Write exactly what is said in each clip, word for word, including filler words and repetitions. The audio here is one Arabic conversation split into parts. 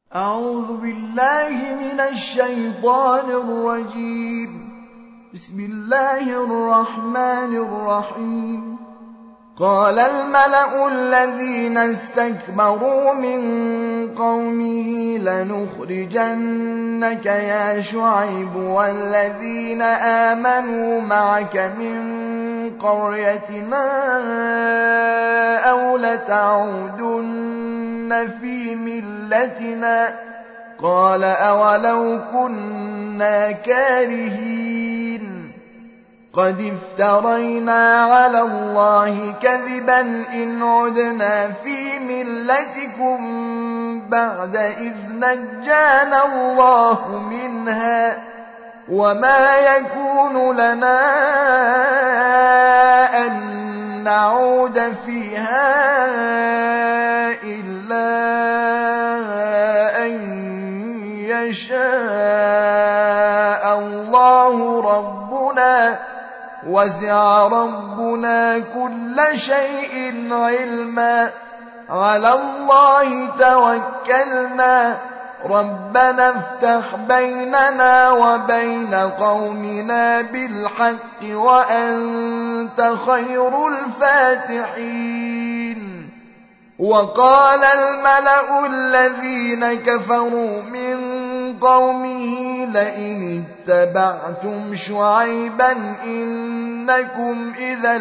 أعوذ بالله من الشيطان الرجيم. بسم الله الرحمن الرحيم. قال الملأ الذين استكبروا من قومه لنخرجنك يا شعيب والذين آمنوا معك من قريتنا أو لتعودن في ملتنا قال أولو كنا كارهين قد افترينا على الله كذبا إن عدنا في ملتكم بعد إذ نجانا الله منها وما يكون لنا أن نعود فيها إلا أن يشاء الله ربنا وسع ربنا كل شيء علما على الله توكلنا ربنا افتح بيننا وبين قومنا بالحق وأنت خير الفاتحين. وقال الملأ الذين كفروا من قومه لئن اتبعتم شعيبا إنكم إذا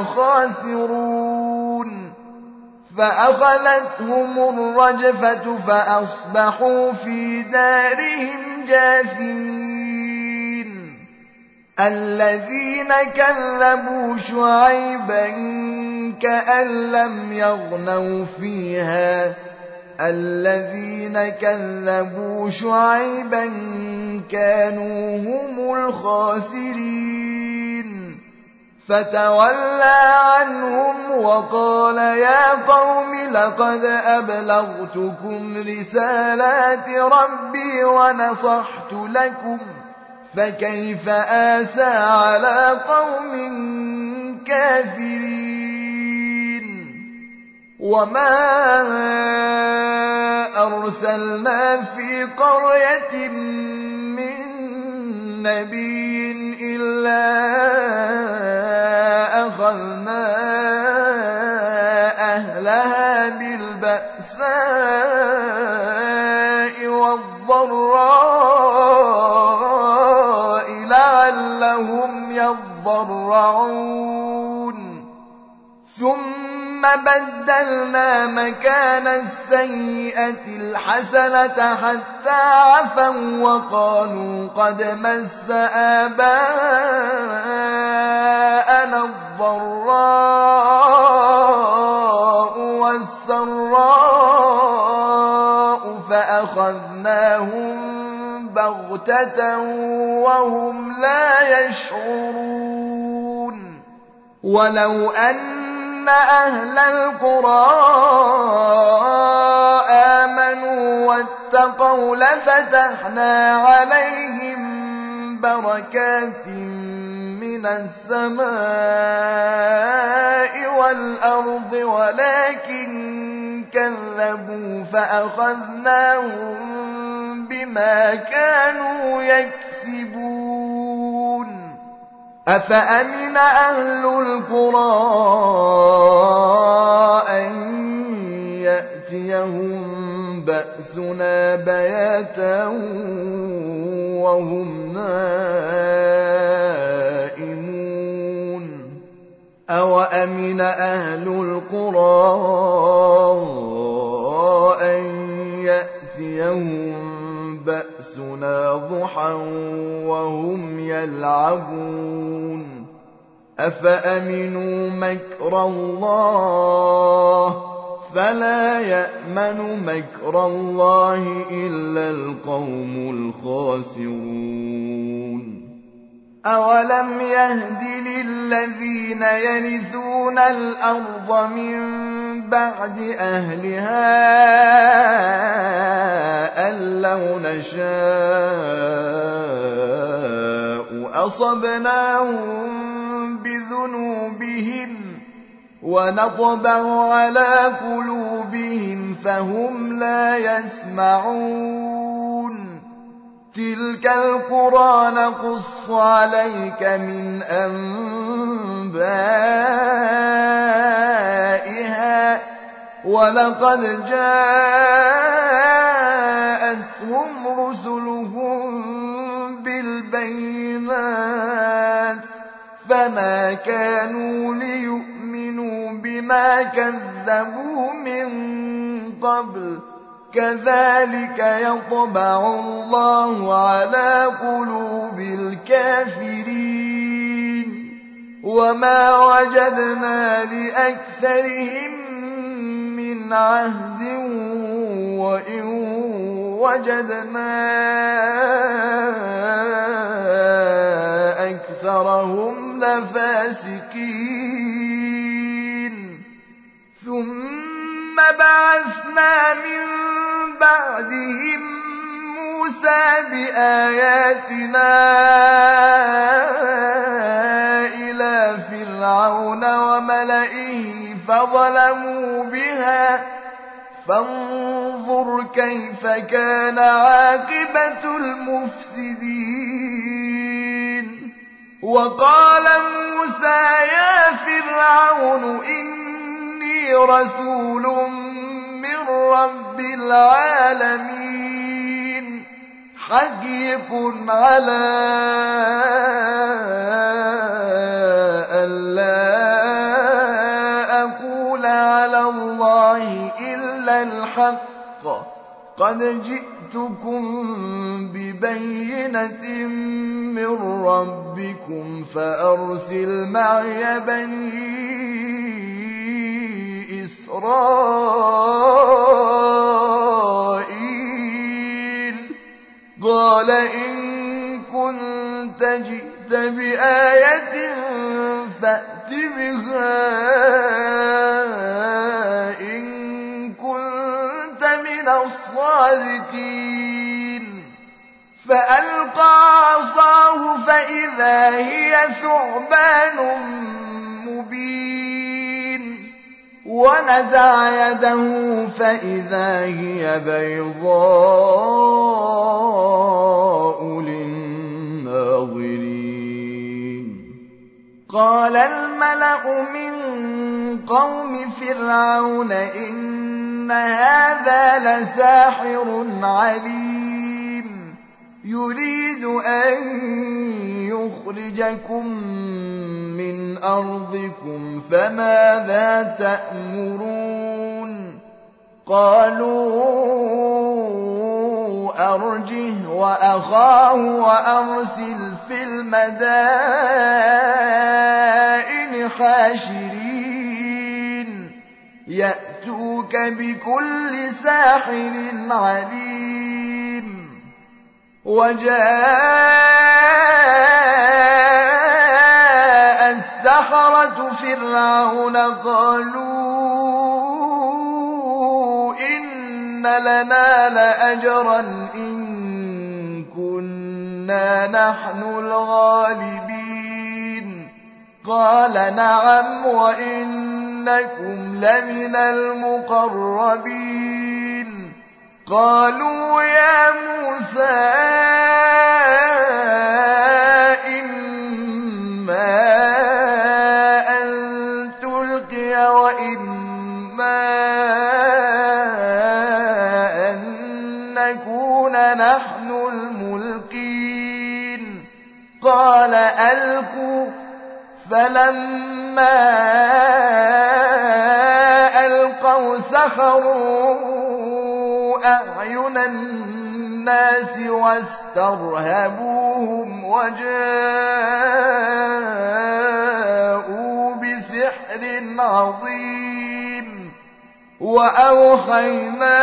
لخاسرون فأخذتهم الرجفة فأصبحوا في دارهم جاثمين. الذين كذبوا شعيبا كأن لم يغنوا فيها الذين كذبوا شعيبا كانوا هم الخاسرين. فتولى عنهم وقال يا قوم لقد أبلغتكم رسالات ربي ونصحت لكم فكيف آسى على قوم كافرين. وما أرسلنا في قرية من نبي إلا أخذنا أهلها بالبأساء والضراء لعلهم يضرعون ثم بدلنا مكان السيئة الحسنة حتى عفوا وقالوا قد مس آباءنا الضراء والسراء فأخذناهم بغتة وهم لا يشعرون. ولو أن أهل القرى آمنوا واتقوا لفتحنا عليهم بركات من السماء والأرض ولكن كذبوا فأخذناهم بما كانوا يكسبون. أفأمن أهل القرى أن يأتيهم بأسنا بياتا وهم نائمون أوأمن أهل القرى أن يأتيهم بأسنا ضحى وهم يلعبون أفأمنوا مكر الله فلا يأمن مكر الله إلا القوم الخاسرون. أولم يهد للذين يرثون الأرض من بعد أهلها أن لو نشاء أصبناهم بذنوبهم ونطبع على قلوبهم فهم لا يسمعون تلك القرى نقص عليك من أنبائها ولقد جاءتهم رسلهم بالبينات فما كانوا ليؤمنوا بما كذبوا من قبل كذلك يطبع الله على قلوب الكافرين وما وجدنا لأكثرهم من عهد وإن وجدنا أكثرهم لفاسقين ثم بعثنا من بعدهم موسى بآياتنا إلى فرعون وملئه فظلموا بها فانظر كيف كان عاقبة المفسدين وقال موسى يا فرعون إني رسول من رب العالمين حقيق على ألا أقول على الله إلا الحق قد جئتكم ببينة من ربكم فأرسل معي بني إسرائيل قال إن كنت جئت بآية فأت بها إن كنت من الصادقين فألقى عصاه فإذا هي ثعبان مبين ونزع يده فإذا هي بيضاء للناظرين قال الملأ من قوم فرعون إن هذا لساحر عليم يريد أن يخرجكم من أرضكم فماذا تأمرون قالوا أرجه وأخاه وأرسل في المدائن حاشرين يأتوك بكل ساحر عليم وجاء السحرة فرعون قالوا إن لنا لأجرا إن كنا نحن الغالبين قال نعم وإنكم لمن المقربين قالوا يا موسى إما أن تلقي وإما أن نكون نحن الملقين قال ألقوا فلما ألقوا سحروا أعين الناس واسترهبوهم وجاءوا بسحر عظيم وأوحينا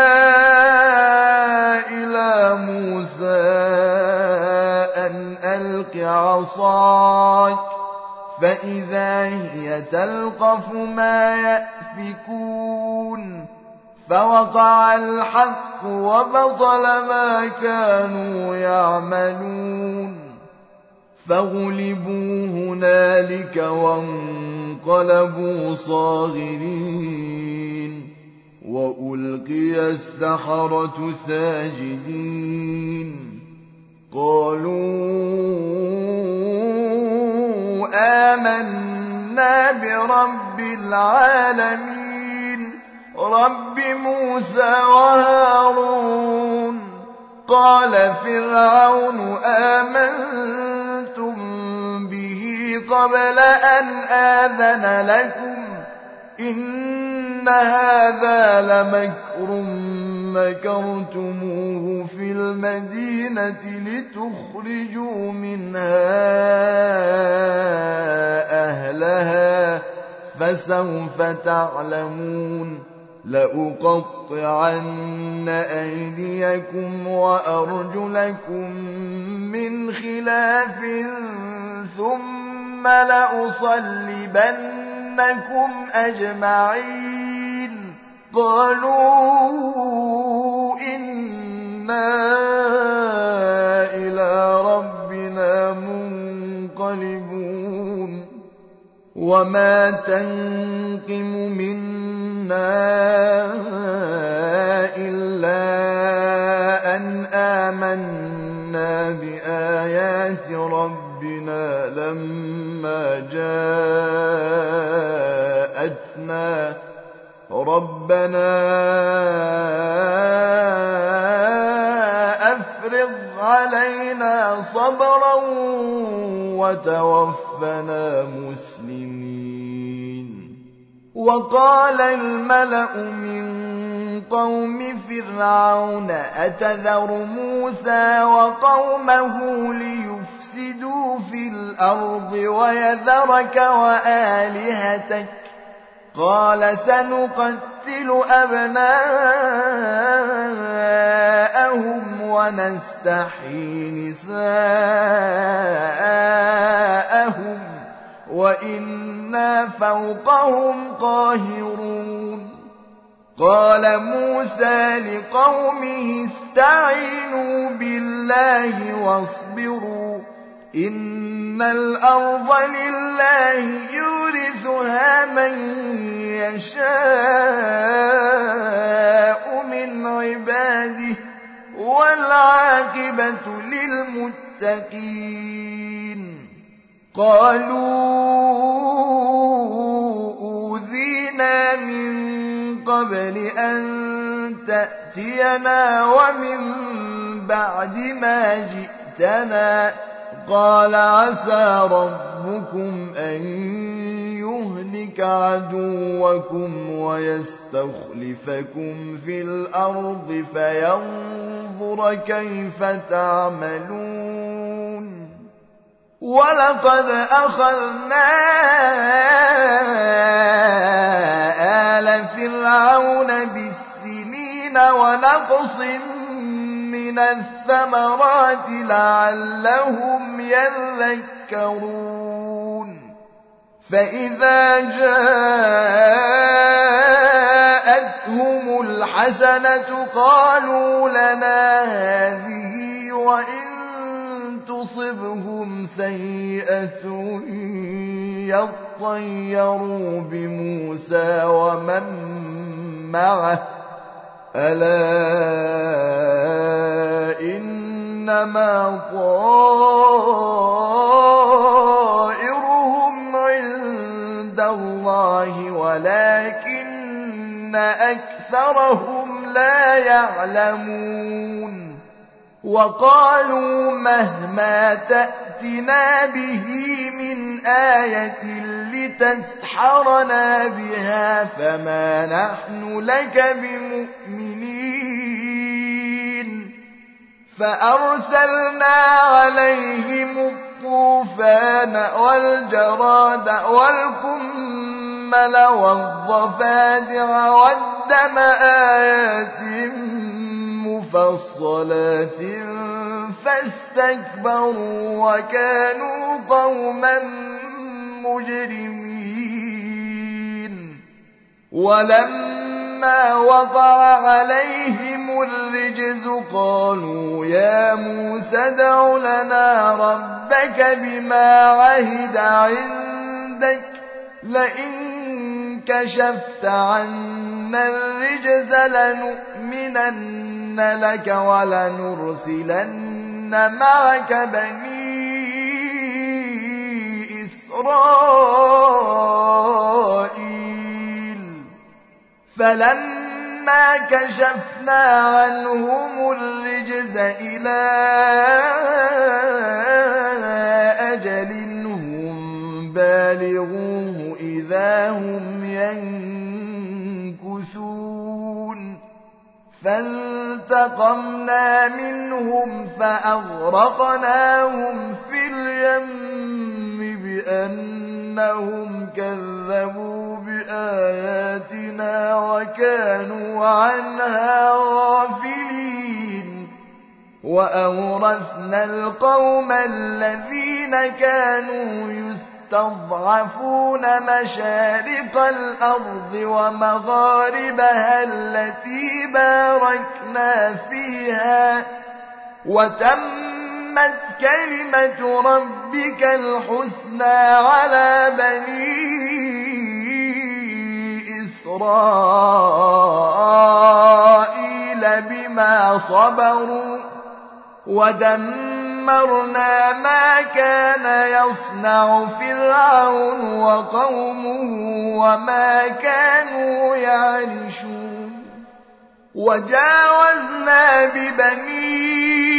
إلى موسى أن ألق عصاك فإذا هي تلقف ما يأفكون فوقع الحق وبطل ما كانوا يعملون فغلبوا هنالك وانقلبوا فانقلبوا صاغرين وألقي السحرة ساجدين قالوا آمنا برب العالمين رب موسى وهارون قال فرعون آمنتم به قبل أن آذن لكم إن هذا لمكر مكرتموه في المدينة لتخرجوا منها أهلها فسوف تعلمون لأقطعن أيديكم وأرجلكم من خلاف ثم لأصلبنكم أجمعين قالوا إنا إلى ربنا منقلبون وما تنقم منا إلا أن آمنا بآيات ربنا لما جاءتنا ربنا أفرغ علينا صبرا وتوفنا مسلمين وقال الملأ من قوم فرعون أتذر موسى وقومه ليفسدوا في الأرض ويذرك وآلهتك قال سنقتل أبناءهم ونستحيي نساءهم وإنا فوقهم قاهرون قال موسى لقومه استعينوا بالله واصبروا إن الأرض لله يورثها من يشاء من عباده والعاقبة للمتقين قالوا أوذينا من قبل أن تأتينا ومن بعد ما جئتنا قال عسى ربكم أن يهلك عدوكم ويستخلفكم في الأرض فينظر كيف تعملون ولقد أخذنا آل فرعون بالسنين ونقص من الثمرات لعلهم يذكرون فإذا جاءتهم الحسنة قالوا لنا هذه وإن تصبهم سيئة يطيروا بموسى ومن معه ألا إنما طائرهم عند الله ولكن أكثرهم لا يعلمون وقالوا مهما تأتنا به من آية لتسحرنا بها فما نحن لك بمؤمنين فأرسلنا عليهم الطوفان والجراد والقمل والضفادع والدم آيات مفصلات فاستكبروا وكانوا قوما مجرمين ولما وقع عليهم الرجز قالوا يا موسى ادع لنا ربك بما عهد عندك لئن كشفت عنا الرجز لنؤمنن لك ولنرسلن معك بني إسرائيل فلما كشفنا عنهم الرجز إلى أجل هم بالغوه إذا هم ينكثون فانتقمنا منهم فأغرقناهم في اليم بأنهم كذبوا بآياتنا وكانوا عنها غافلين وأورثنا القوم الذين كانوا يستضعفون مشارق الأرض ومغاربها التي باركنا فيها وتمت كلمة ربك الحسنى على بني إسرائيل بما صبروا ودمرنا ما كان يصنع فرعون وقومه وما كانوا يعرشون وجاوزنا ببني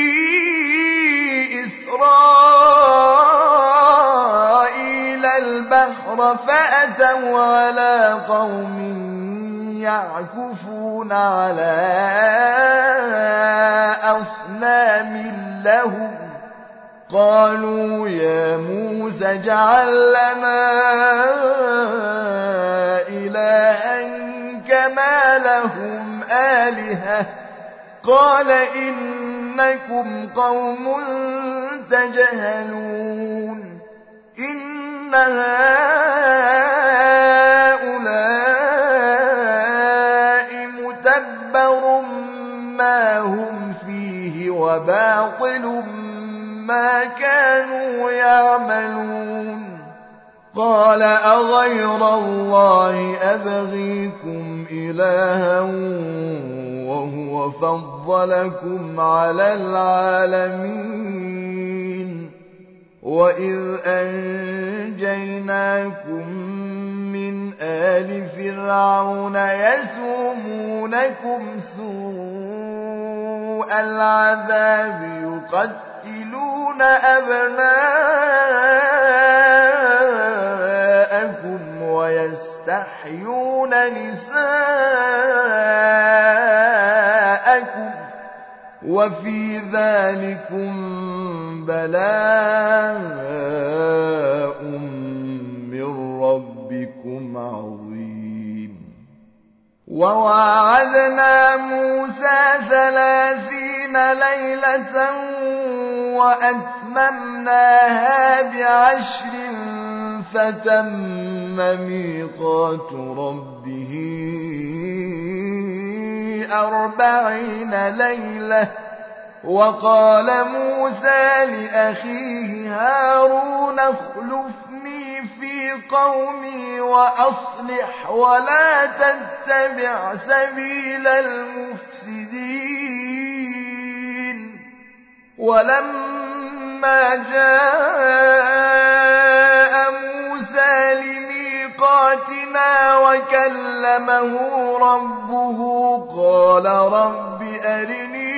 إسرائيل البحر فأتوا على قوم يعكفون على أصنام لهم قالوا يا موسى اجعل لنا إلها كما لهم آلهة قال إنكم قوم تجهلون إن هؤلاء متبر ما هم فيه وباطل ما كانوا يعملون قال أغير الله أبغيكم إلها وهو فضلكم على العالمين وإذ أنجيناكم من آل فرعون يسومونكم سوء العذاب يقتلون أبناءكم ويستحيون نساءكم وفي ذلكم بلاء من ربكم عظيم وواعدنا موسى ثلاثين ليلة وأتممناها بعشر فتم ميقات ربه أربعين ليلة وقال موسى لأخيه هارون اخلفني في قومي وأصلح ولا تتبع سبيل المفسدين ولما جاء موسى لميقاتنا وكلمه ربه قال رب أرني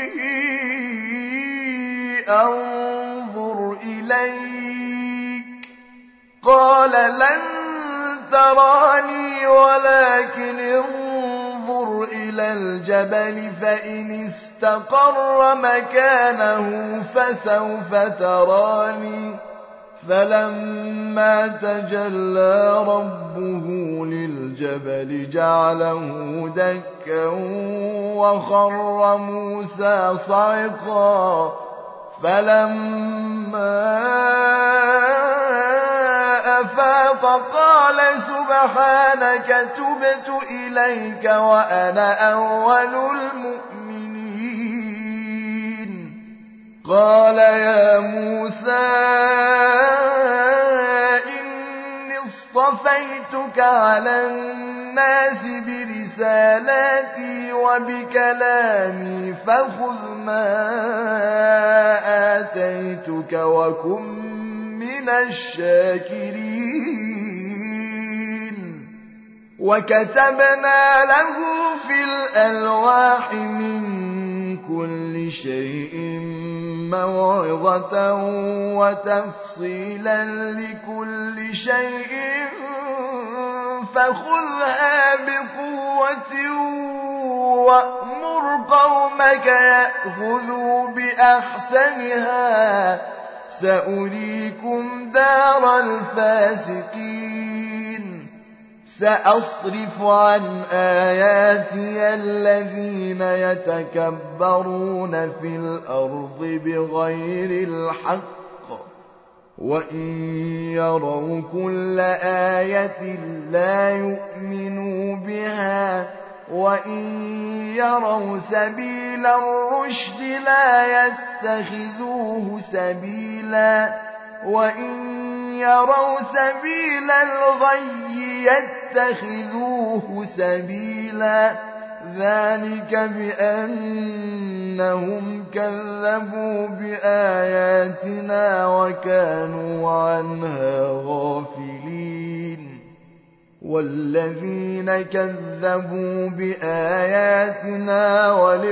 أنظر إليك قال لن تراني ولكن انظر إلى الجبل فإن استقر مكانه فسوف تراني فلما تجلى ربه للجبل جعله دكا وخر موسى صعقا فلما أفاق قال سبحانك تبت إليك وأنا أول المؤمنين قال يا موسى إني اصطفيتك اصطفيتك على الناس برسالاتي وبكلامي فخذ ما آتيتك وكن من الشاكرين وكتبنا له في الألواح من كل شيء موعظة وتفصيلا لكل شيء فخذها بقوة وأمر قومك يأخذوا بأحسنها سأريكم دار الفاسقين سأصرف عن آياتي الذين يتكبرون في الأرض بغير الحق وإن يروا كل آية لا يؤمنوا بها وإن يروا سبيل الرشد لا يتخذوه سبيلا وإن يروا سبيل الغي يتخذوه سبيلا ذلك بأنهم كذبوا بآياتنا وكانوا عنها غافلين والذين كذبوا بآياتنا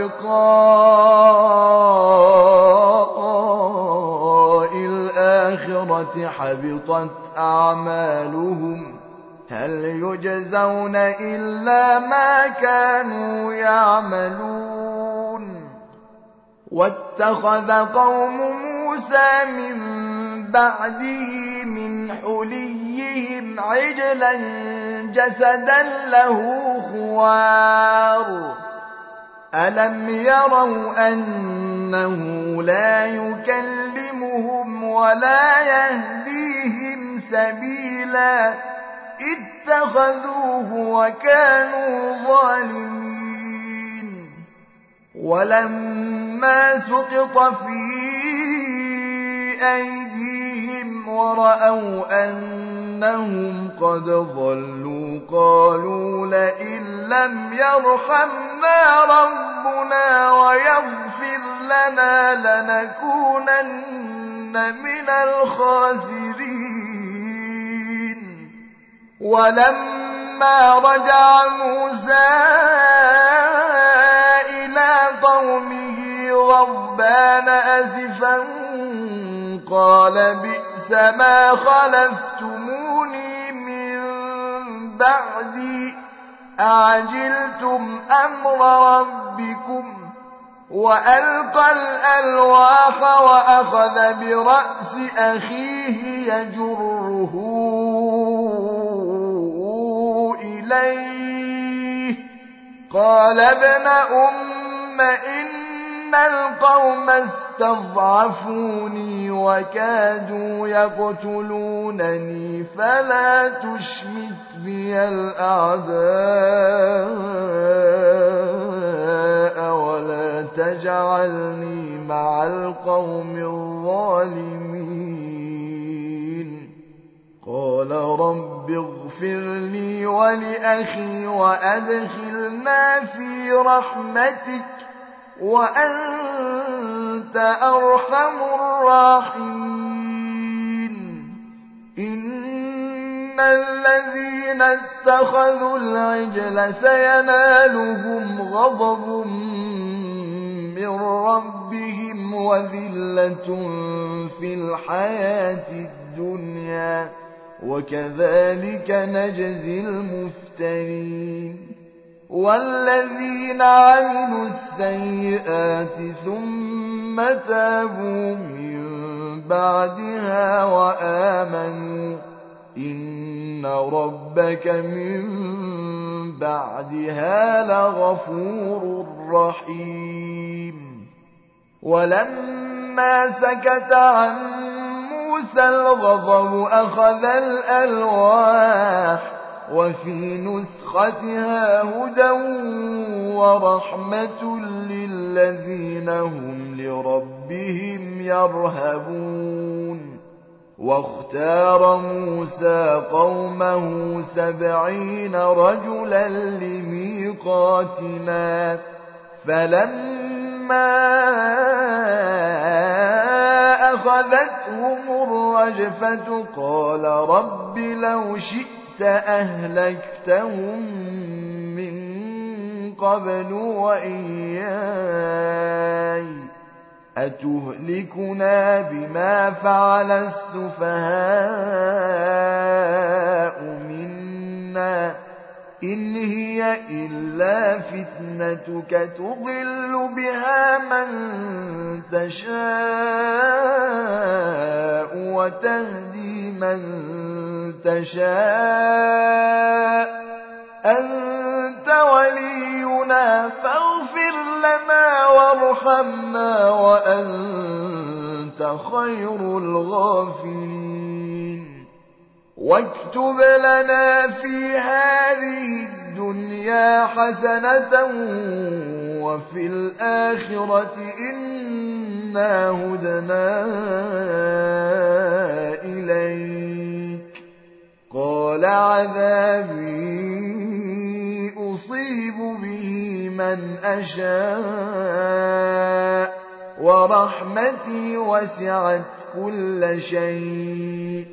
ولقاء الآخرة حبطت أعمالهم هل يجزون إلا ما كانوا يعملون واتخذ قوم موسى من بعده من حليهم عجلا جسدا له خوار ألم يروا أنه لا يكلمهم ولا يهديهم سبيلا اتخذوه وكانوا ظالمين ولما سقط في أيديهم ورأوا أنهم قد ضلوا قالوا لئن لم يرحمنا ربنا ويغفر لنا لنكونن من الخاسرين ولما رجع موسى إلى قومه غضبان أسفا قال بئس ما خلفتموني من بعدي أعجلتم أمر ربكم وألقى الألواح وأخذ برأس أخيه يجره إليه قال ابن أم إن القوم استضعفوني وكادوا يقتلونني فلا تشمت بي الأعداء ولا تجعلني مع القوم الظالمين قال رب اغفر لي ولأخي وأدخلنا في رحمتك وأنت أرحم الراحمين إن الذين اتخذوا العجل سينالهم غضب من ربهم وذلة في الحياة الدنيا وكذلك نجزي المفترين والذين عملوا السيئات ثم تابوا من بعدها وآمنوا إن ربك من بعدها لغفور رحيم ولما سكت عن موسى الغضب أخذ الألواح وفي نسختها هدى ورحمة للذين هم لربهم يرهبون واختار موسى قومه سبعين رجلا لميقاتنا فلما أخذتهم الرجفة قال رب لو شئت أهلكتهم من قبل وإياي أتهلكنا بما فعل السفهاء منا إن هي إلا فتنتك تضل بها من تشاء وتهدي من تشاء أنت ولينا فاغفر لنا وارحمنا وأنت خير الغافرين واكتب لنا في هذه الدنيا حسنة وفي الآخرة إنا هدنا إليك قال عذابي أصيب به من أشاء ورحمتي وسعت كل شيء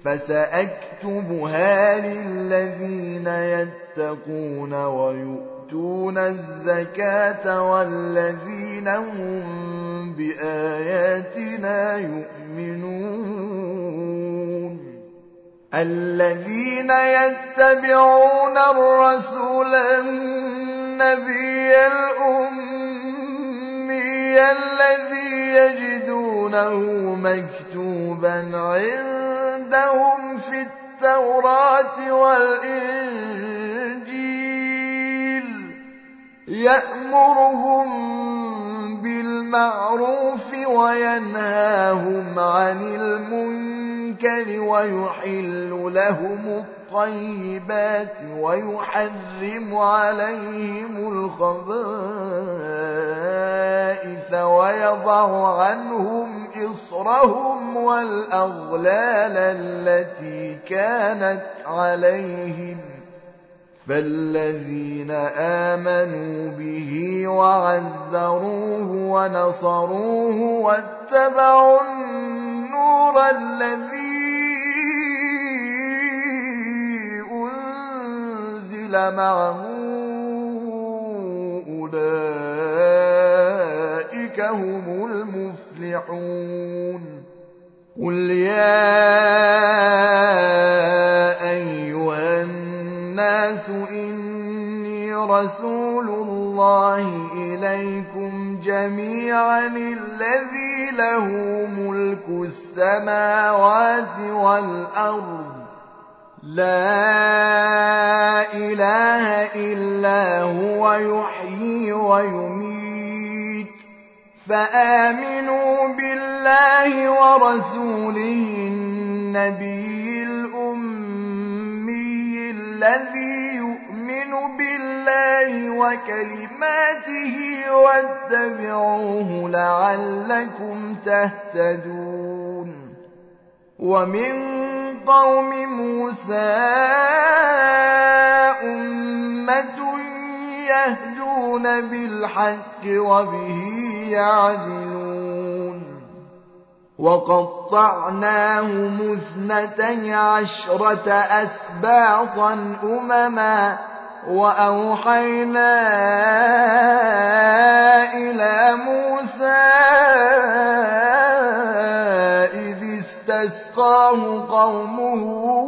فسأكتبها للذين يتقون ويؤتون الزكاة والذين هم بآياتنا يؤمنون الذين يتبعون الرسول النبي الأمي الذي يجدونه مكتوبا عندهم في التوراة والإنجيل يأمرهم بالمعروف وينهاهم عن المنكر ويحل لهم الطيبات ويحرم عليهم الخبائث ويضع عنهم إصرهم والأغلال التي كانت عليهم فالذين آمنوا به وعزروه ونصروه واتبعوا النور الذي أنزل معه أولئك هم المفلحون قل يا أيها الناس إني رسول الله إليكم جميعا الذي له ملك السماوات والأرض لا إله إلا هو يحيي ويميت فآمنوا بالله ورسوله النبي الأمي الذي يؤمن بالله وكلماته واتبعوه لعلكم تهتدون ومن قوم موسى أمة يهدون بالحق وبه يعدلون وقطعناهم اثنتي عشرة أسباطا أمما وأوحينا إلى موسى إذ استسقاه قومه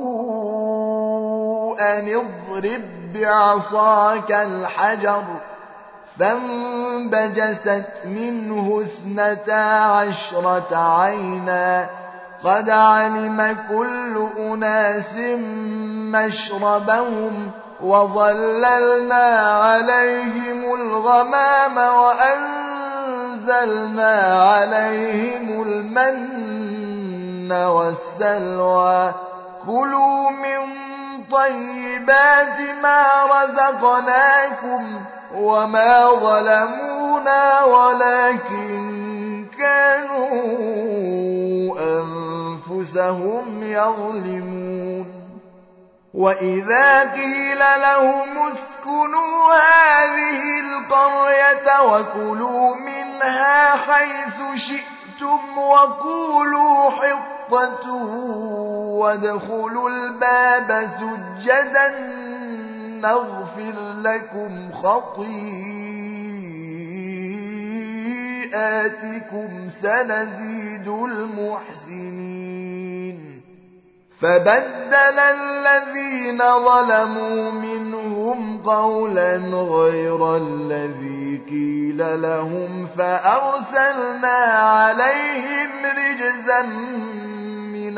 أن اضرب بعصاك الحجر فانبجست منه اثنتا عشرة عينا قد علم كل أناس مشربهم وظللنا عليهم الغمام وأنزلنا عليهم المن والسلوى كلوا من طيبات ما رزقناكم وما ظلمونا ولكن كانوا أنفسهم أنفسهم يظلمون وإذا قيل لهم اسكنوا هذه القرية وكلوا منها حيث شئتم وقولوا حطة وادخلوا الباب سجدا نغفر لكم خطيئاتكم سنزيد المحسنين فبدل الذين ظلموا منهم قولا غير الذي قيل لهم فأرسلنا عليهم رجزا من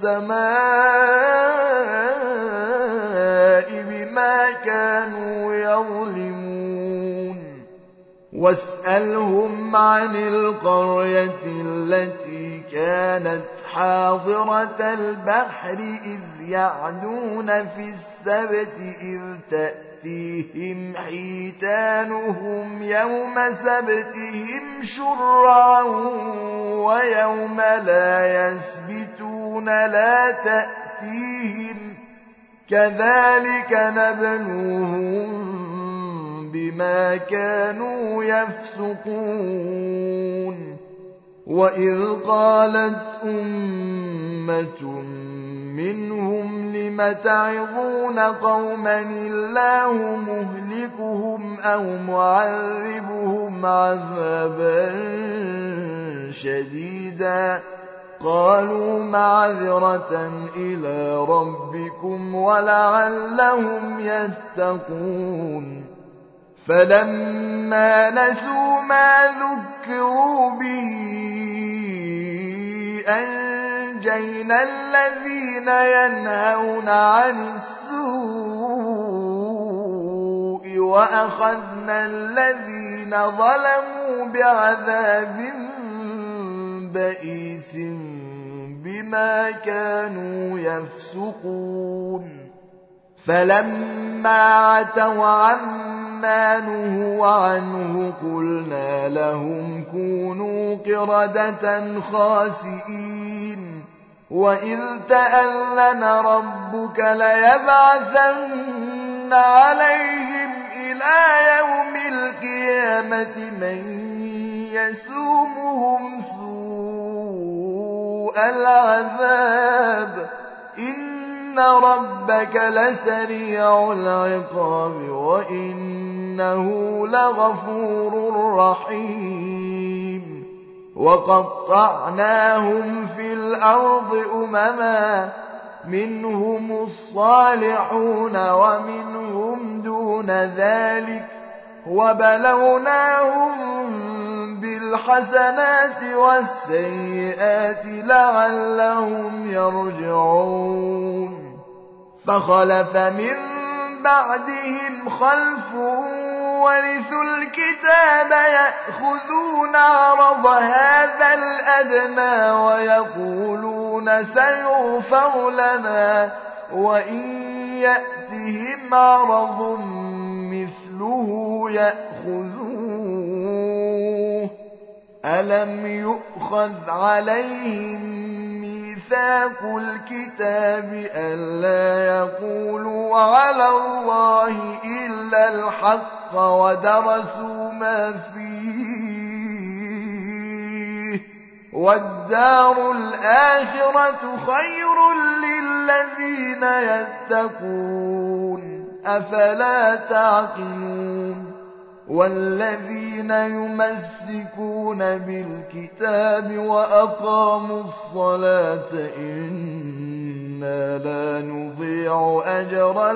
السماء بما كانوا يظلمون واسألهم عن القرية التي كانت حاضرة البحر إذ يعدون في السبت إذ تأتيهم حيتانهم يوم سبتهم شرعا ويوم لا يسبتون لا تأتيهم كذلك نبلوهم بما كانوا يفسقون وإذ قالت أمة منهم لم تعظون قوما الله مهلكهم أو معذبهم عذابا شديدا قالوا معذرة إلى ربكم ولعلهم يتقون فلما نسوا ما ذكروا به أنجينا الذين ينهون عن السوء وأخذنا الذين ظلموا بعذاب بئيس بما كانوا يفسقون فلما عتوا عما نهوا عنه قلنا لهم كونوا قردة خاسئين وإذ تأذن ربك ليبعثن عليهم إلى يوم القيامة من يسومهم سوء العذاب إن ربك لسريع العقاب وإنه لغفور رحيم وقطعناهم في الأرض أمما منهم الصالحون ومنهم دون ذلك وبلوناهم بالحسنات والسيئات لعلهم يرجعون فخلف من بعدهم خلف ورثوا الكتاب يأخذون عرض هذا الأدنى ويقولون سيغفر لنا وإن يأتهم عرض مثله يأخذوه ألم يؤخذ عليهم ميثاق الكتاب ألا يقولوا على الله إلا الحق ودرسوا ما فيه والدار الآخرة خير للذين يتقون أفلا تعقلون والذين يمسكون بالكتاب وأقاموا الصلاة إنا لا نضيع أجر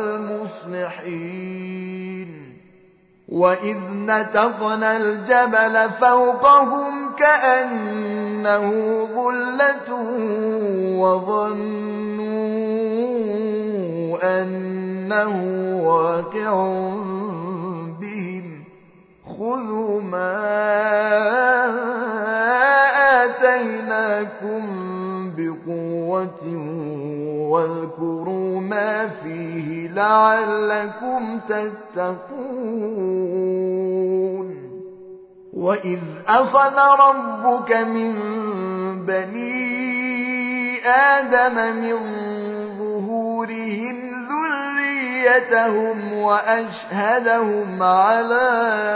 المصلحين وإذ نتقنا الجبل فوقهم كأنه ظلة وظنوا أنه واقع بهم خذوا ما آتيناكم بقوة واذكروا ما فيه لعلكم تتقون وإذ أخذ ربك من بني آدم من ظهورهم ذريتهم وأشهدهم على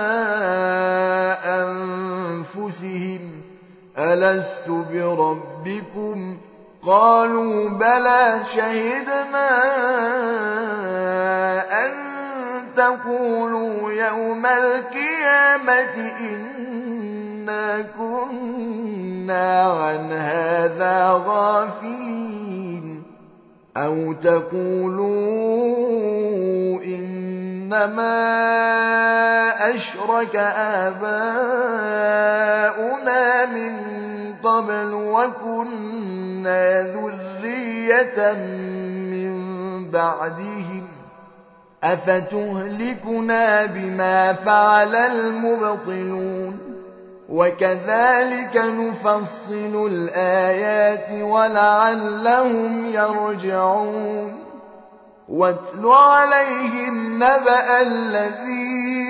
أنفسهم ألست بربكم قالوا بلى شهدنا أن تقولوا يوم القيامة إنا كنا عن هذا غافلين أو تقولوا إنما أشرك آباؤنا من قبل وكنا ذرية من بعدهم أفتهلكنا بما فعل المبطلون وكذلك نفصل الآيات ولعلهم يرجعون واتل عليهم نبأ الذي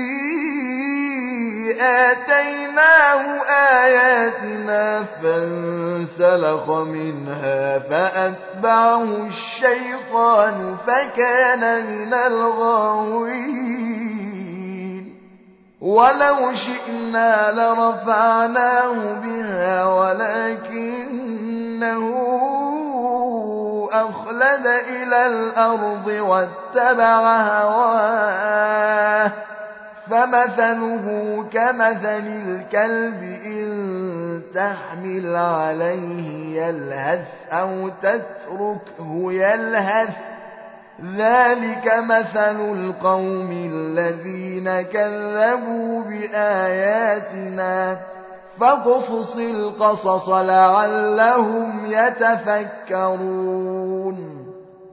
آتيناه آياتنا فانسلخ منها فأتبعه الشيطان فكان من الغاوين ولو شئنا لرفعناه بها ولكنه أخلد إلى الأرض واتبع هواه فمثله كمثل الكلب إن تحمل عليه يلهث أو تتركه يلهث ذلك مثل القوم الذين كذبوا بآياتنا فاقصص القصص لعلهم يتفكرون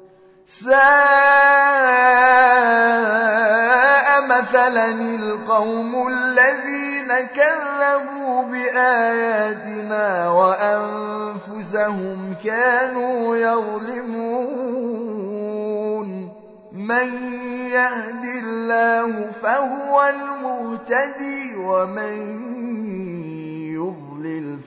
ساء مثلا القوم الذين كذبوا بآياتنا وأنفسهم كانوا يظلمون من يهد الله فهو المهتدي ومن يضلل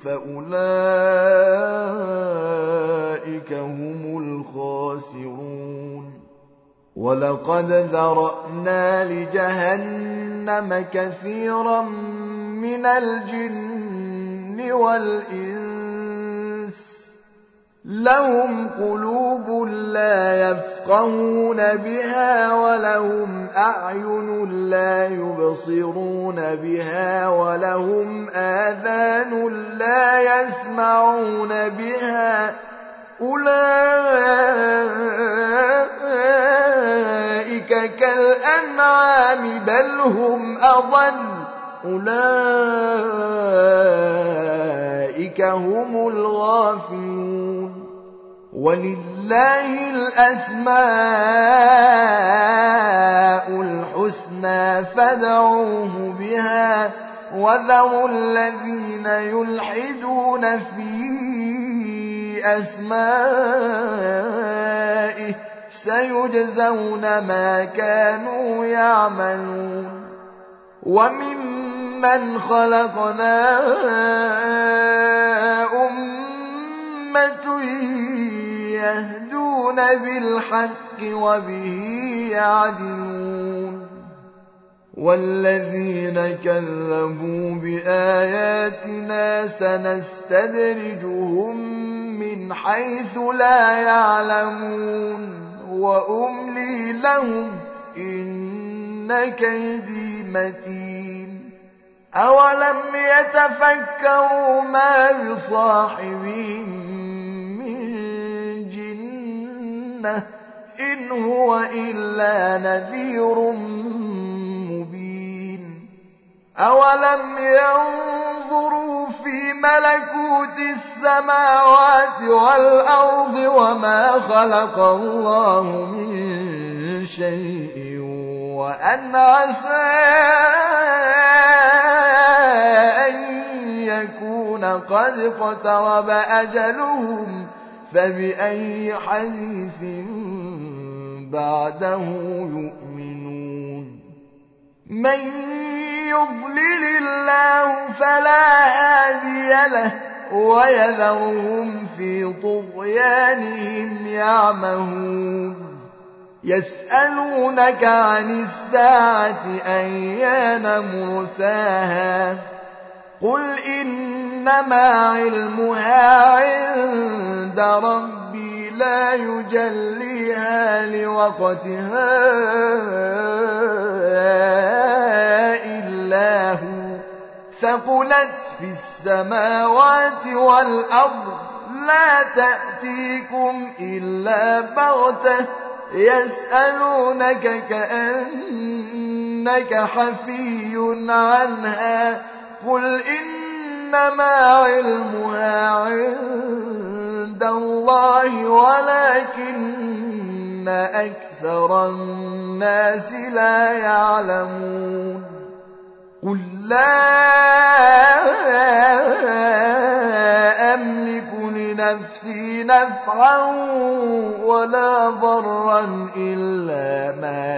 فأولئك هم الخاسرون ولقد ذرأنا لجهنم كثيرا من الجن والإنس لهم قلوب لا يفقهون بها ولهم أعين لا يبصرون بها ولهم آذان لا يسمعون بها أولئك كالأنعام بل هم أضل أولئك هم الغافلون ولله الأسماء الحسنى فادعوه بها وذروا الذين يلحدون في أسمائه سيجزون ما كانوا يعملون وممن خلقنا أمة يهدون بالحق وبه يعدلون والذين كذبوا بآياتنا سنستدرجهم من حيث لا يعلمون وأملي لهم إن كيدي متين أولم يتفكروا ما بصاحبهم من جنة إن هو إلا نذير مبين أولم ينظروا في ملكوت السماوات والأرض وما خلق الله من شيء وأن عسى أن يكون قد اقترب أجلهم فبأي حديث بعده يؤمنون من يضلل الله فلا هادي له ويذرهم في طغيانهم يعمهون يسألونك عن الساعة أيان مرساها قل إنما علمها عند ربي لا يجليها لوقتها إلا هو ثقلت في السماوات والأرض لا تأتيكم إلا بغتة يسألونك كأنك حفي عنها قل إنما علمها عند الله ولكن أكثر الناس لا يعلمون قل لا أملك لنفسي نفعا ولا ضرا إلا ما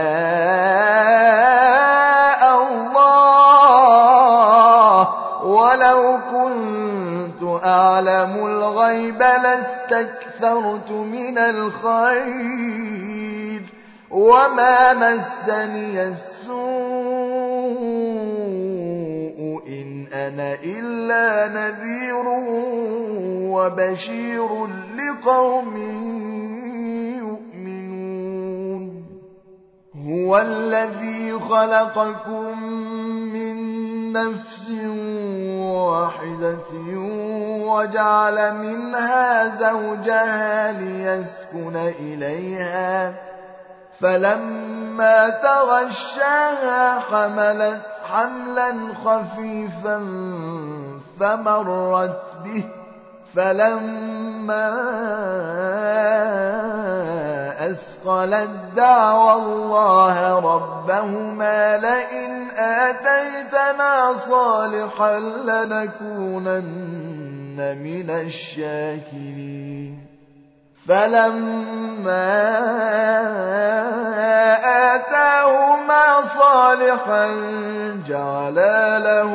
شاء الله ولو كنت أعلم الغيب لاستكثرت من الخير وما مسني السوء إن أنا إلا نذير وبشير لقوم يؤمنون هو الذي خلقكم من نفس واحدة وجعل منها زوجها ليسكن إليها فلما تغشاها حملت حملا خفيفا فمرت به فلما أثقلت دعوى الله ربهما لئن آتيتنا صالحا لنكونن من الشاكرين فلما آتاهما صالحا جعلا له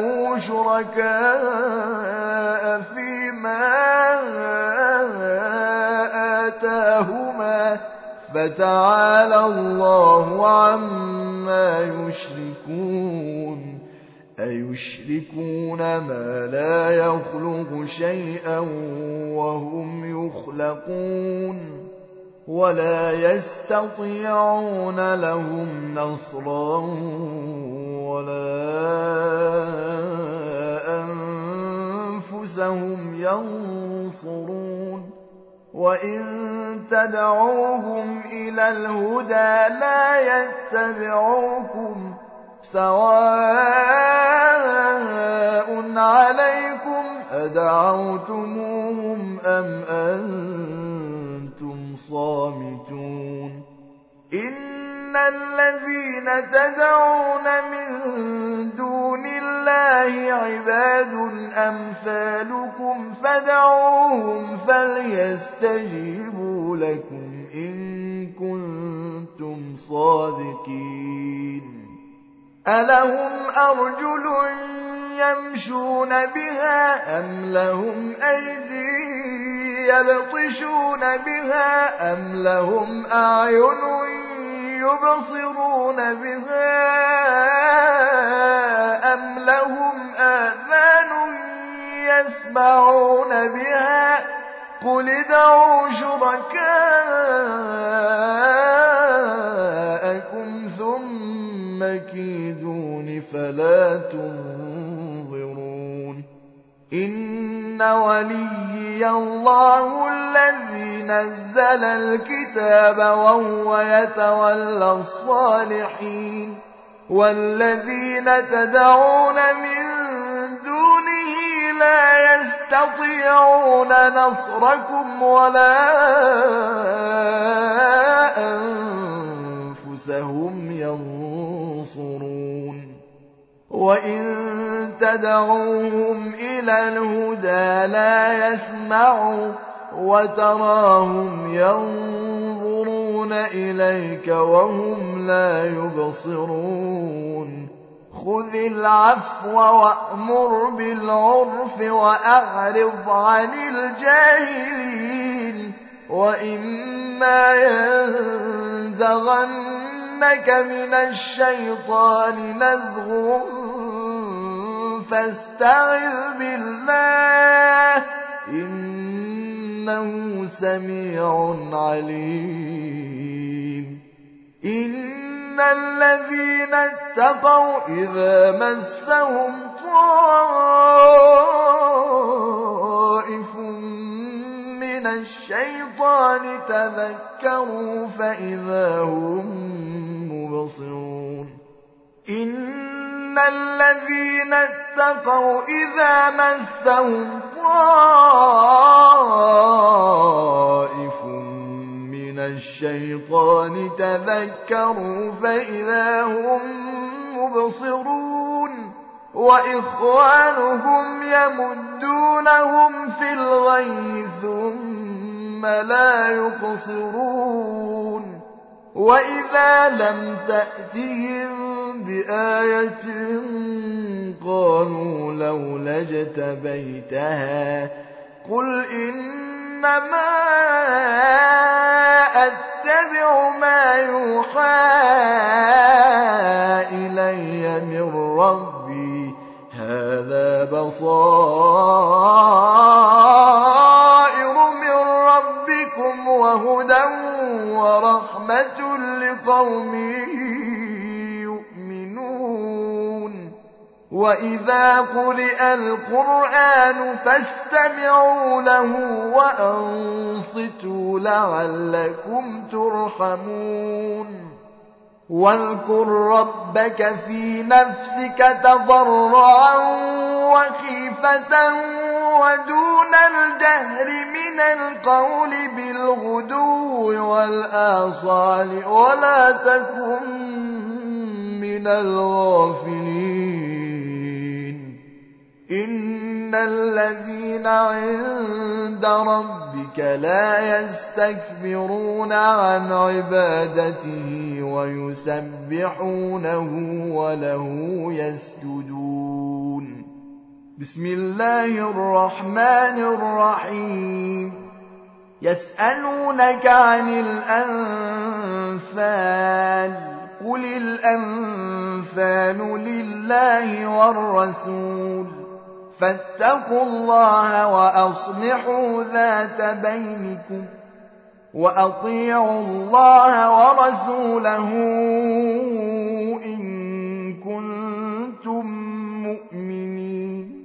شركاء فيما آتاهما فتعالى الله عما يشركون أيشركون ما لا يخلق شيئا وهم يخلقون ولا يستطيعون لهم نصرا ولا أنفسهم ينصرون وإن تدعوهم إلى الهدى لا يتبعوكم سواء عليكم أدعوتموهم أم أنتم صامتون إن الذين تدعون من دون الله عباد أمثالكم فدعوهم فليستجيبوا لكم إن كنتم صادقين ألهم أرجل يمشون بها أم لهم أيدي يبطشون بها أم لهم أعين يبصرون بها أم لهم آذان يسمعون بها قل ادعوا شركاءكم ثم كيدون فلا تنظرون إن وليي الله الذي نزل الكتاب وهو يتولى الصالحين والذين تدعون من دونه لا يستطيعون نصركم ولا أنفسهم ينصرون وإن تدعوهم إلى الهدى لا يسمعوا وتراهم ينظرون إليك وهم لا يبصرون خذ العفو وأمر بالعرف وأعرض عن الجاهلين وإما ينزغنك من الشيطان نزغ فاستعذ بالله إنه سميع عليم إن الذين اتقوا إذا مسهم طائف من الشيطان تذكروا فإذا هم مبصرون إن الذين اتقوا إذا مسهم طائف من الشيطان تذكروا فإذا هم مبصرون وإخوانهم يمدونهم في الغي ثم لا يقصرون وإذا لم تأتهم بآية قالوا لولا اجتبيتها قل إنما أتبع ما يوحى إلي من ربي هذا بصائر من ربكم وهدى ورحمة لقوم يؤمنون وإذا قرئ القرآن فاستمعوا له وأنصتوا لعلكم ترحمون واذكر ربك في نفسك تضرعا وخيفة ودون الجهر من القول بالغدو والآصال ولا تكن من الغافلين إن الذين عند ربك لا يستكبرون عن عبادته ويسبحونه وله يسجدون بسم الله الرحمن الرحيم يسألونك عن الأنفال قل الأنفال لله والرسول فاتقوا الله وأصلحوا ذات بينكم وأطيعوا الله ورسوله إن كنتم مؤمنين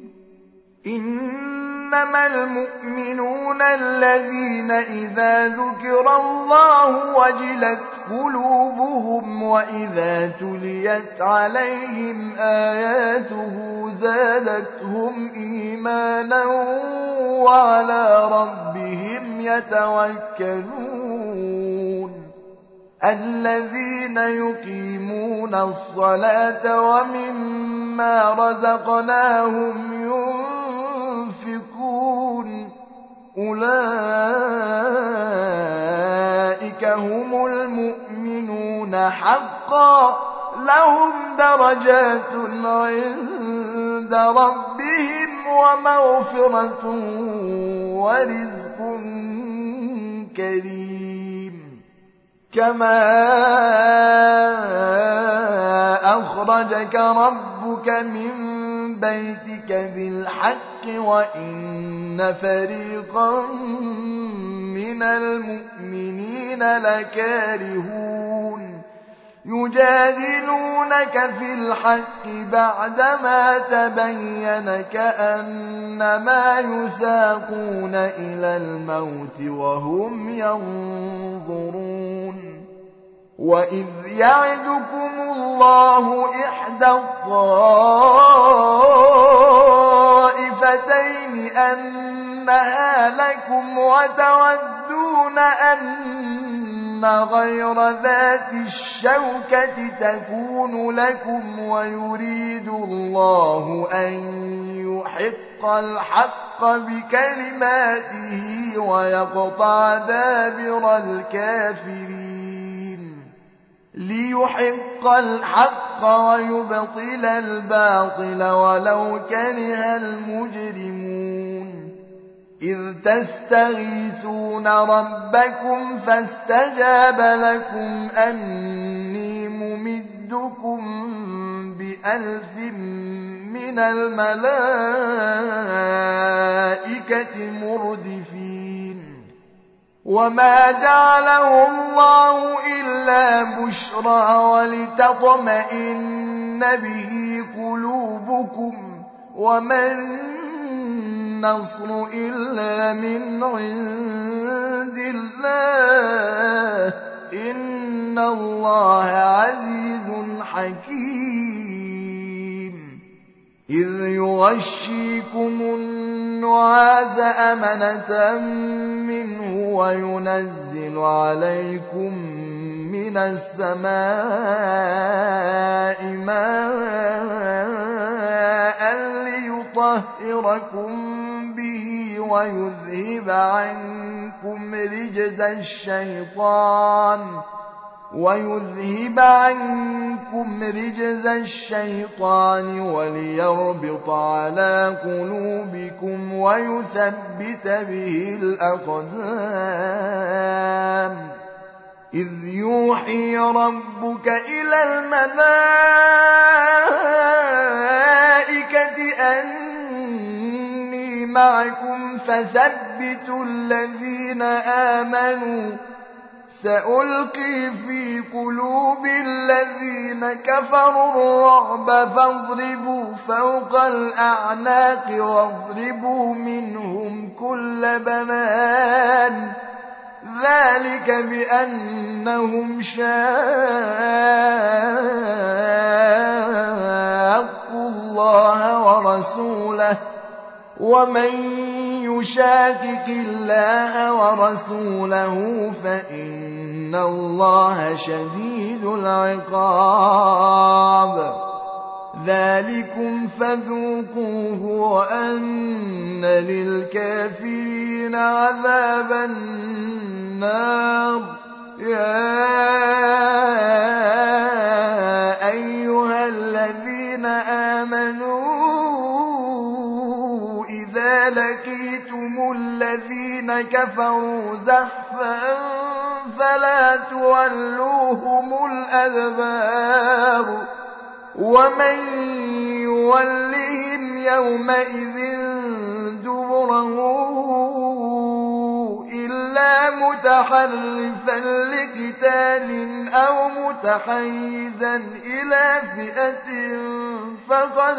إنما المؤمنون الذين إذا ذكر الله وجلت قلوبهم وإذا تليت عليهم آياته زادتهم إيمانا وعلى ربهم يتوكلون الذين يقيمون الصلاة ومما رزقناهم ينفقون أولئك هم المؤمنون حقا لهم درجات عند ربهم ومغفرة ورزق كريم كما أخرجك ربك من بيتك بالحق وإن فريقا من المؤمنين لكارهون يجادلونك في الحق بعدما تبين كأنما يساقون إلى الموت وهم ينظرون وإذ يعدكم الله إحدى الطائفتين أنها لكم وتودون أن غير ذات الشوكة تكون لكم ويريد الله أن يحق الحق بكلماته ويقطع دابر الكافرين ليحق الحق الْحَقَّ وَيُبْطِلَ الْبَاطِلَ وَلَوْ كَرِهَ الْمُجْرِمُونَ إِذْ تَسْتَغِيثُونَ رَبَّكُمْ فَاسْتَجَابَ لَكُمْ أَنِّي مُمِدُّكُم بِأَلْفٍ مِّنَ الْمَلَائِكَةِ مُرْدِفِينَ وَمَا جَعَلَهُ اللَّهُ إِلَّا بُشْرَىٰ وَلِتَطْمَئِنَّ بِهِ قُلُوبُكُمْ وَمَا النَّصْرُ إِلَّا مِنْ عِندِ اللَّهِ ۚ إِنَّ اللَّهَ عَزِيزٌ حَكِيمٌ إِذْ يُغَشِّيكُمُ النُّعَاسَ أَمَنَةً مِّنْهُ وَيُنَزِّلُ عَلَيْكُم مِّنَ السَّمَاءِ مَاءً لِّيُطَهِّرَكُم بِهِ وَيُذْهِبَ عَنكُمْ رِجْزَ الشَّيْطَانِ وَيُذْهِبَ عَنكُمْ رِجْزَ الشَّيْطَانِ وَلِيَرْبِطَ عَلَىٰ قُلُوبِكُمْ وَيُثَبِّتَ بِهِ الْأَقْدَامَ إِذْ يُوحِي رَبُّكَ إِلَى الْمَلَائِكَةِ أَنِّي مَعَكُمْ فَثَبِّتُوا الَّذِينَ آمَنُوا سَأُلْقِي فِي قُلُوبِ الَّذِينَ كَفَرُوا الرُّعْبَ فَاضْرِبُوا فَوْقَ الْأَعْنَاقِ وَاضْرِبُوا مِنْهُمْ كُلَّ بَنَانٍ ذَٰلِكَ بِأَنَّهُمْ شَاقُّوا اللَّهَ وَرَسُولَهُ ۚ وَمَن يُشَاقِقِ اللَّهَ وَرَسُولَهُ فَإِنَّ اللَّهَ شَدِيدُ الْعِقَابِ ذَٰلِكُمْ فَذُوقُوهُ وَأَنَّ لِلْكَافِرِينَ عَذَابَ النَّارِ يَا أَيُّهَا الَّذِينَ آمَنُوا إِذَا لَقِيتُمُ الَّذِينَ كَفَرُوا زَحْفًا فَلَا تُوَلُّوهُمُ الْأَدْبَارَ وَمَن يُوَلِّهِمْ يَوْمَئِذٍ دُبُرَهُ إِلَّا مُتَحَرِّفًا لِّقِتَالٍ أَوْ مُتَحَيِّزًا إِلَىٰ فِئَةٍ فَقَدْ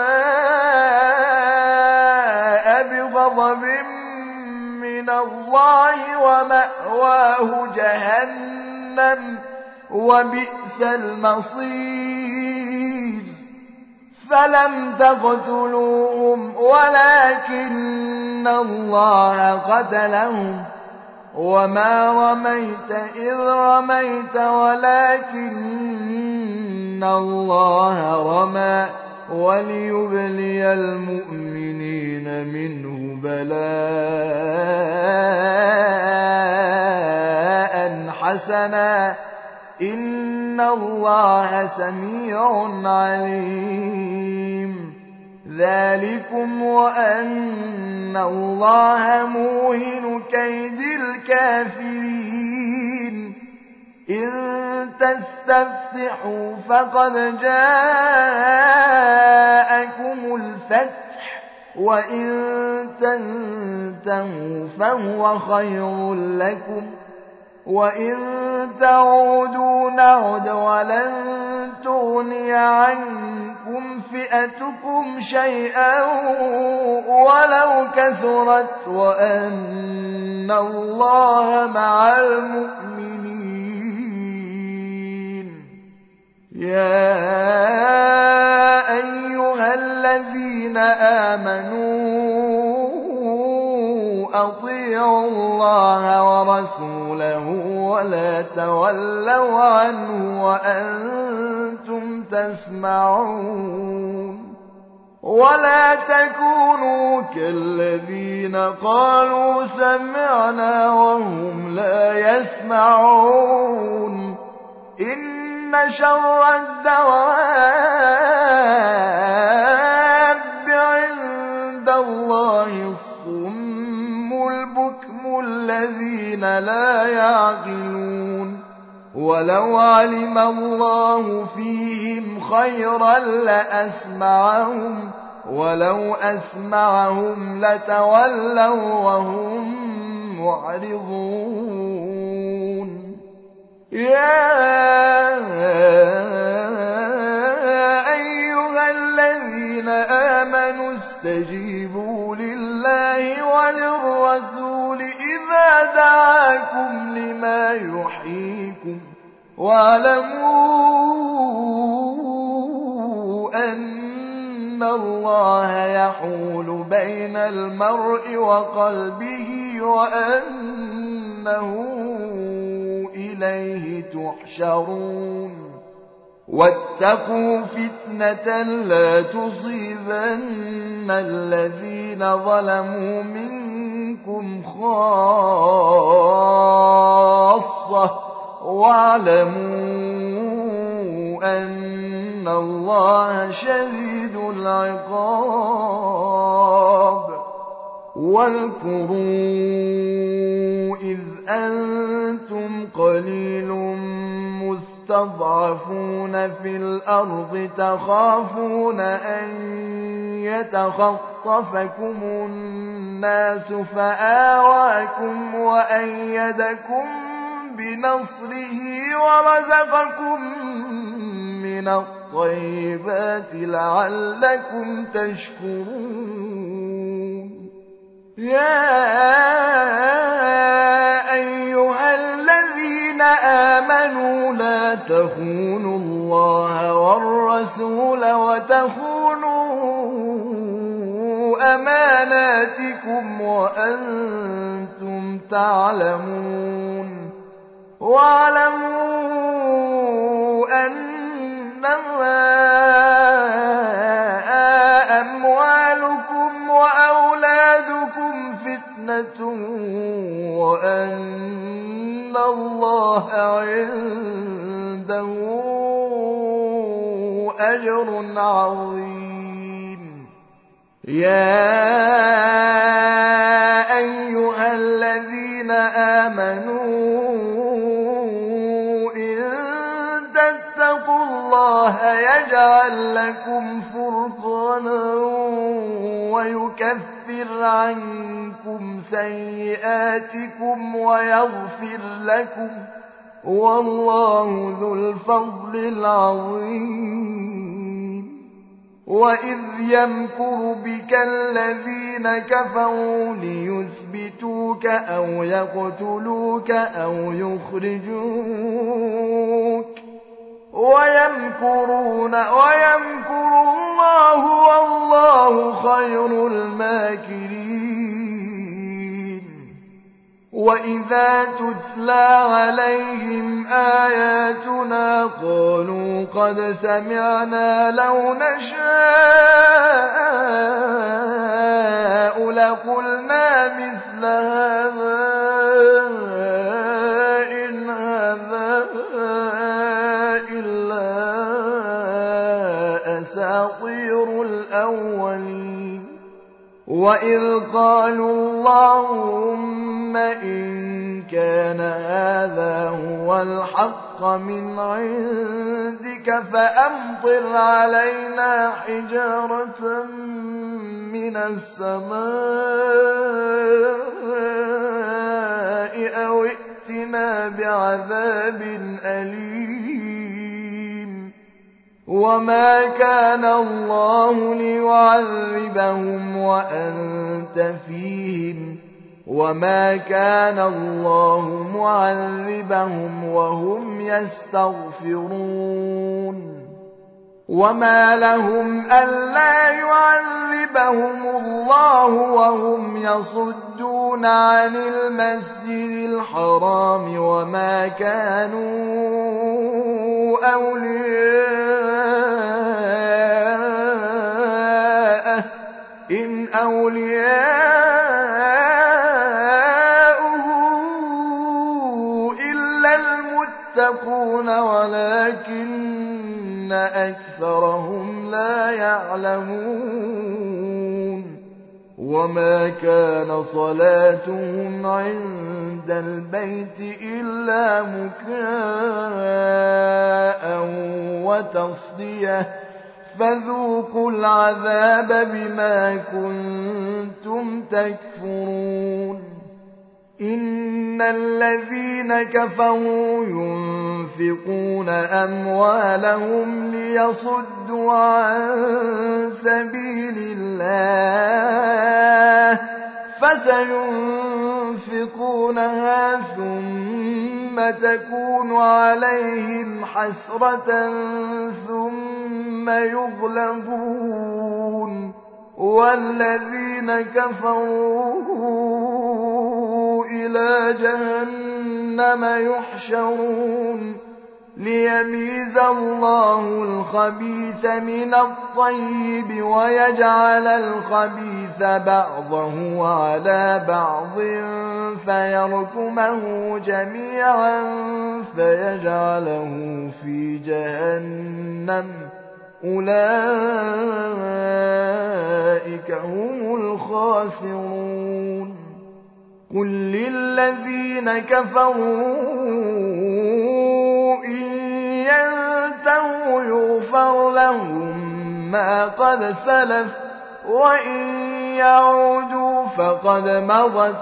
بَاءَ بِغَضَبٍ مِّنَ اللَّهِ وَمَأْوَاهُ جَهَنَّمُ ۖ وَبِئْسَ الْمَصِيرُ فَلَمْ تَقْتُلُوهُمْ وَلَٰكِنَّ اللَّهَ قَتَلَهُمْ وَمَا رَمَيْتَ إِذْ رَمَيْتَ وَلَٰكِنَّ اللَّهَ رَمَىٰ وَلِيُبْلِيَ الْمُؤْمِنِينَ مِنْهُ بَلَاءً حَسَنًا ۚ إِنَّ اللَّهَ سَمِيعٌ عَلِيمٌ ذَٰلِكُمْ وَأَنَّ اللَّهَ مُوهِنُ كَيْدِ الْكَافِرِينَ إِن تَسْتَفْتِحُوا فَقَدْ جَاءَكُمُ الْفَتْحُ وَإِن تَنتَهُوا فَهُوَ خَيْرٌ لَّكُمْ وَإِن تَعُودُوا نَعُدْ وَلَن تُغْنِيَ عَنكُمْ فِئَتُكُمْ شَيْئًا وَلَوْ كَثُرَتْ وَأَنَّ اللَّهَ مَعَ الْمُؤْمِنِينَ يَا أَيُّهَا الَّذِينَ آمَنُوا أَطِيعُوا اللَّهَ وَرَسُولَهُ وَلَا تَوَلَّوْا عَنْهُ وَأَنتُمْ تَسْمَعُونَ وَلَا تَكُونُوا كَالَّذِينَ قَالُوا سَمِعْنَا وَهُمْ لَا يَسْمَعُونَ إِنَّ شر الدواب عند الله الصم البكم الذين لا يعقلون ولو علم الله فيهم خيرا لأسمعهم ولو أسمعهم لتولوا وهم معرضون يا أيها الذين آمنوا استجيبوا لله وللرسول إذا دعاكم لما يحييكم واعلموا أن الله يحول بين المرء وقلبه وأنه إليه تحشرون واتقوا فتنة لا تصيبن الذين ظلموا منكم خاصة واعلموا أن الله شديد العقاب واذكروا إذ أنتم قليل مستضعفون في الأرض تخافون أن يتخطفكم الناس فآواكم وأيدكم بنصره ورزقكم من الطيبات لعلكم تشكرون يا أيها الذين آمنوا لا تخونوا الله والرسول وتخونوا أماناتكم وأنتم تعلمون واعلموا أنما أموالكم وأولادكم فتنة وأن الله عنده أجر عظيم يا أيها الذين آمنوا إن تتقوا الله يجعل لكم فرقانا ويكفر عنكم سيئاتكم ويغفر لكم والله ذو الفضل العظيم وإذ يمكر بك الذين كفروا ليثبتوك أو يقتلوك أو يخرجوك ويمكرون ويمكر الله والله خير الماكرين وإذا تتلى عليهم آياتنا قالوا قد سمعنا لو نشاء لقلنا مثل هذا إن هذا إلا أساطير الأولين وإذ قالوا اللهم إن كان هذا هو الحق من عندك فأمطر علينا حجارة من السماء أو ائتنا بعذاب أليم وما كان الله ليعذبهم وأنت فيهم وما كان الله معذبهم وهم يستغفرون وما لهم ألا يعذبهم الله وهم يصدون عن المسجد الحرام وما كانوا أولياءه إن أولياؤه إلا المتقون ولكن وما كان صلاتهم عند البيت إلا مكاء وتصدية فذوقوا العذاب بما كنتم تكفرون إن الذين كفروا ينفقون أموالهم ليصدوا عن سبيل الله فسينفقونها ثم تكون عليهم حسرة ثم يغلبون والذين كفروا إلى جهنم يحشرون ليميز الله الخبيث من الطيب ويجعل الخبيث بعضه على بعض فيركمه جميعا فيجعله في جهنم أولئك هم الخاسرون قل للذين كفروا إن ينتهوا يغفر لهم ما قد سلف وإن يعودوا فقد مضت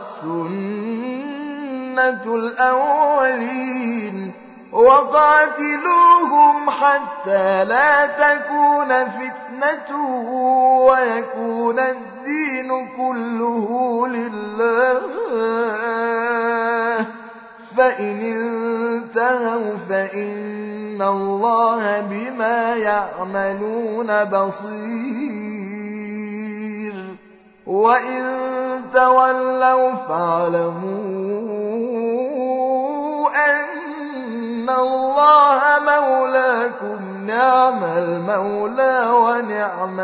سنة الأولين وقاتلوهم حتى لا تكون فتنة ويكون الدين كله لله فإن انتهوا فإن الله بما يعملون بصير وإن تولوا فاعلموا أن الله مولاكم نعم المولى ونعم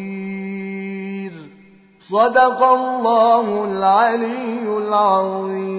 النصير صدق الله العلي العظيم.